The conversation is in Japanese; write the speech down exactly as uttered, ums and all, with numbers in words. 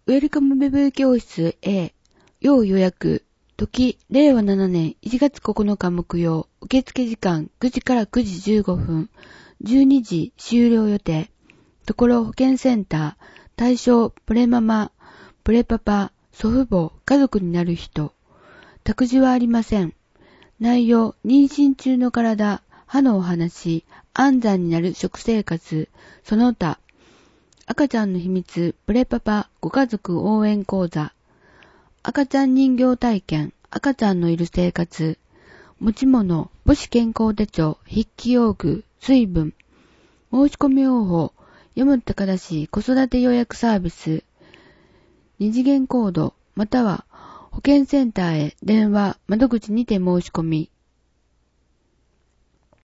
ウェルカムウェブ教室 A、要予約、時、れいわななねんいちがつここのか木曜、受付時間くじからくじじゅうごふん、じゅうにじ終了予定。ところ保健センター、対象、プレママ、プレパパ、祖父母、家族になる人。託児はありません。内容、妊娠中の体、歯のお話、安産になる食生活、その他、赤ちゃんの秘密、プレパパ、ご家族応援講座、赤ちゃん人形体験、赤ちゃんのいる生活、持ち物、母子健康手帳、筆記用具、水分、申し込み方法、読むと正しい子育て予約サービス、二次元コード、または保健センターへ電話、窓口にて申し込み、